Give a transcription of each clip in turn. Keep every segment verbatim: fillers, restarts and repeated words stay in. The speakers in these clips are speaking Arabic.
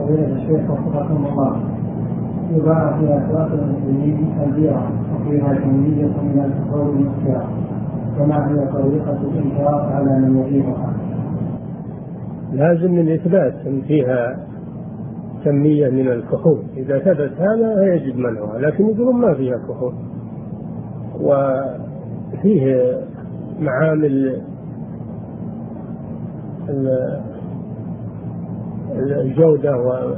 فضيلة الشيخ وفقكم الله، يباع في أسواق المسلمين البيرة وفيها كمية من الكحول المسكرة، فما هي طريقة الإنكار على من يبيعها؟ لازم من إثبات أن فيها كمية من الكحول، إذا ثبت هذا يجب منعها، لكن يقولون ما فيها كحول وفيه معامل الجودة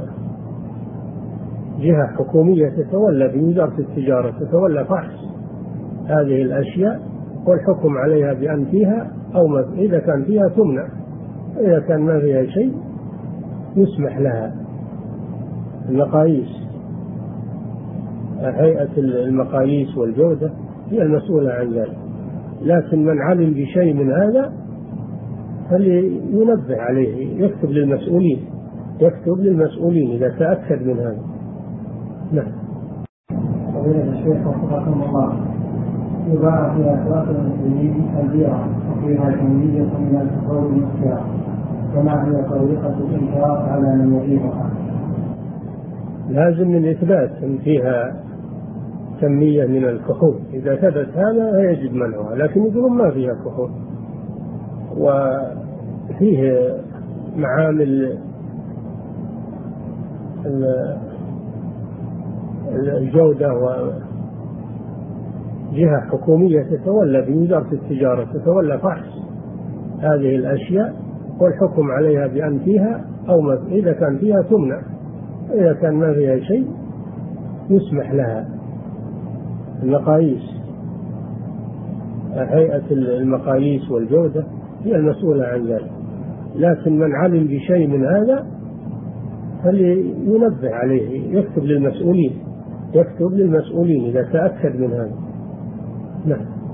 وجهة حكومية تتولى بوزارة التجارة تتولى فحص هذه الأشياء والحكم عليها بأن فيها أو ما، إذا كان فيها تمنع، إذا كان ما فيها شيء يسمح لها. المقاييس، هيئة المقاييس والجودة هي المسؤولة عن ذلك، لكن من علم بشيء من هذا فلينبه عليه، يكتب للمسؤولين يكتب للمسؤولين إذا تأكد من هذا. نعم. فضيلة الشيخ وفقكم الله، يباع في أسواق المسلمين البيرة وفيها كمية من الكحول المسكرة، فما هي طريقة الإنكار على من يبيعها؟ لازم من إثبات أن فيها كمية من الكحول، إذا ثبت هذا يجب منعها، لكن يقولون ما فيها كحول وفيه معامل الجودة وجهة حكومية تتولى بوزارة التجارة تتولى فحص هذه الأشياء والحكم عليها بأن فيها أو ما، إذا كان فيها تمنع، إذا كان ما فيها شيء يسمح لها. المقاييس، هيئة المقاييس والجودة هي المسؤولة عن ذلك، لكن من علم بشيء من هذا فلينبه عليه، يكتب للمسؤولين يكتب للمسؤولين إذا تأكد من هذا. نعم.